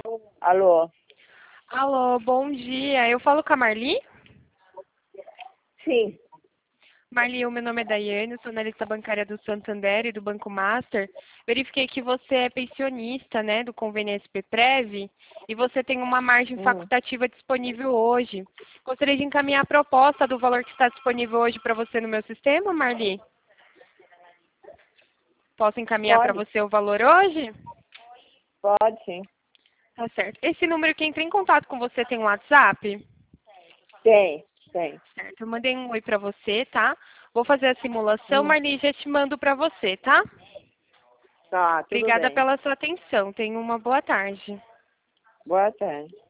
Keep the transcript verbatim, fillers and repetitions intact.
Alô? Alô, bom dia. Eu falo com a Marli? Sim. Marli, o meu nome é Daiane, sou analista bancária do Santander e do Banco Master. Verifiquei que você é pensionista, né, do convênio S P Prev, e você tem uma margem Hum. facultativa disponível hoje. Gostaria de encaminhar a proposta do valor que está disponível hoje para você no meu sistema, Marli? Posso encaminhar para Pode? você o valor hoje? Pode, sim. Tá certo. Esse número que entra em contato com você tem um WhatsApp? Tem, tem. Certo, eu mandei um oi para você, tá? Vou fazer a simulação, Hum. Marli, já te mando para você, tá? Tá, tudo Obrigada bem. pela sua atenção. Tenha uma boa tarde. Boa tarde.